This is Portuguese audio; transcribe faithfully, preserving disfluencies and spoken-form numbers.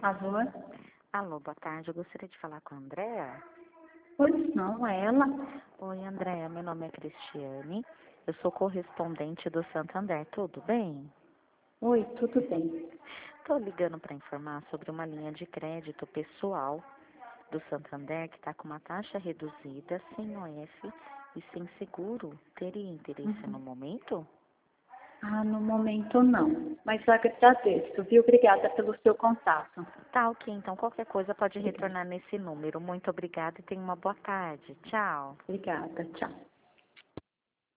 Alô? Alô, boa tarde. Eu gostaria de falar com a Andréa. Pois não, é ela? Oi, Andréa. Meu nome é Cristiane. Eu sou correspondente do Santander. Tudo bem? Oi, tudo bem. Estou ligando para informar sobre uma linha de crédito pessoal do Santander que está com uma taxa reduzida, sem O F e sem seguro. Teria interesse no Uhum. momento? Ah, no momento não, mas agradeço, viu? Obrigada pelo seu contato. Tá, ok. Então, qualquer coisa pode Obrigada. retornar nesse número. Muito obrigada e tenha uma boa tarde. Tchau. Obrigada, tchau.